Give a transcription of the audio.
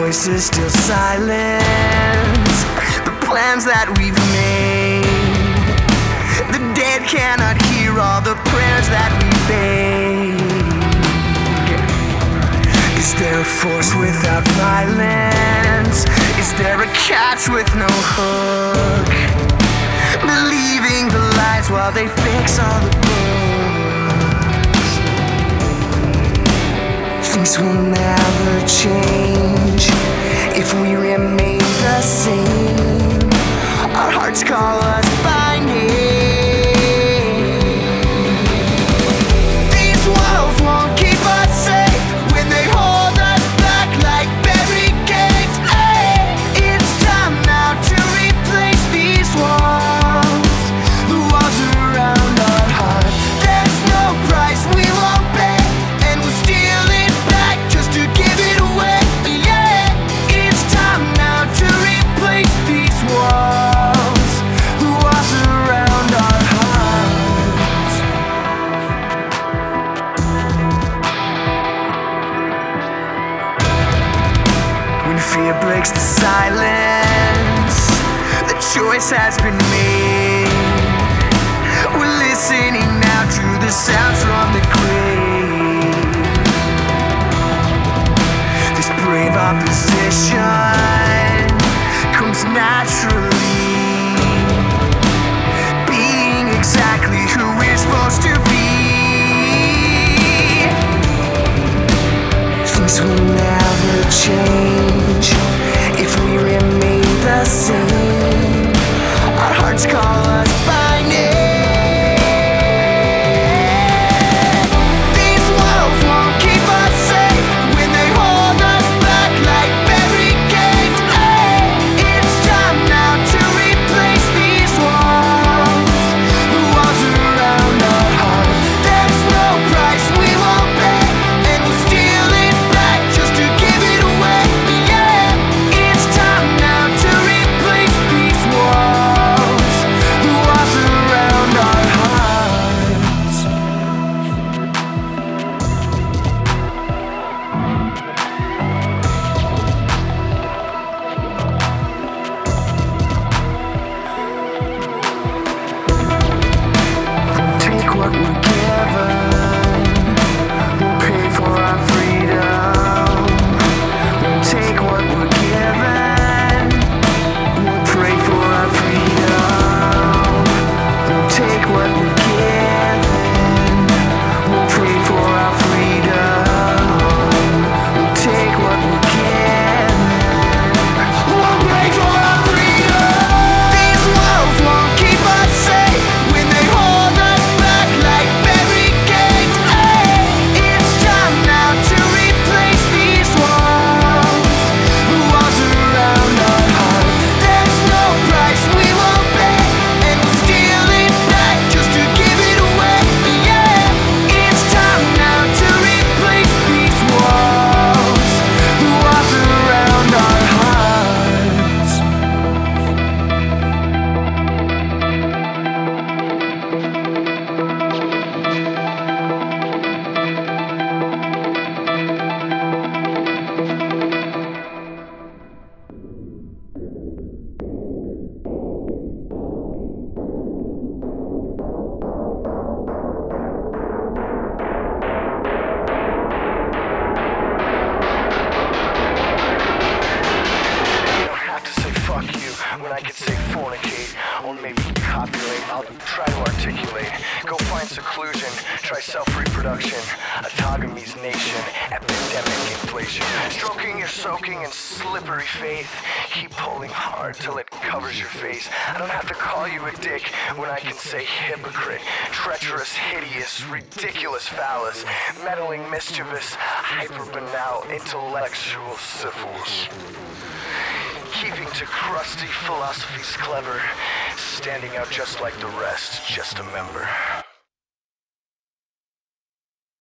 voices still silence the plans that we've made. The dead cannot hear all the prayers that we beg. Is there a force without violence? Is there a catch with no hook? Believing the lies while they fix all the books. Things will never change if we remain the same. Our hearts call us by name. These walls won't keep us safe when they hold us back like barricades. Hey, it's time now to replace these walls. The walls around our hearts. There's no price we won't pay, and we'll steal it back just to give it away. Yeah, it's time now to replace these walls. The walls around our hearts. When fear breaks the silence, the choice has been made. We're listening now to the sounds from the grave. This brave opposition comes naturally, being exactly who we're supposed to be. Things will never change if we remain the same. Our hearts call us by name. These walls won't keep us safe when they hold us back like barricades. Hey, it's time now to replace these walls. The walls around our hearts. There's no price we won't pay, and we'll steal it back just to give it away. Yeah, it's time now to replace these walls. The walls around our hearts. We'll take what we're given. We'll pay for our freedom. We'll take what we're given. We'll pray for our freedom. We'll take what we're given. We'll pray for our freedom. We'll take what we're given. We'll pray for our freedom. These walls won't keep us safe when they hold us back like barricades. Hey, it's time now to replace these walls. The walls around our hearts. There's no price we won't pay, and we'll steal it back just to give it away. Yeah, it's time now to replace these walls. The walls around our hearts. You don't have to say fuck you when I could say fornicate, or maybe copulate. I'll try to articulate. Go find seclusion, try self-reproduction. Autogamy's nation, epidemic inflation. Stroking your soaking and slippery faith. Keep pulling hard till it covers your face. I don't have to call you a dick when I can say hypocrite. Treacherous, hideous, ridiculous, phallus. Meddling, mischievous, hyper-banal, intellectual syphilis. Keeping to crusty philosophies clever, standing out just like the rest, just a member.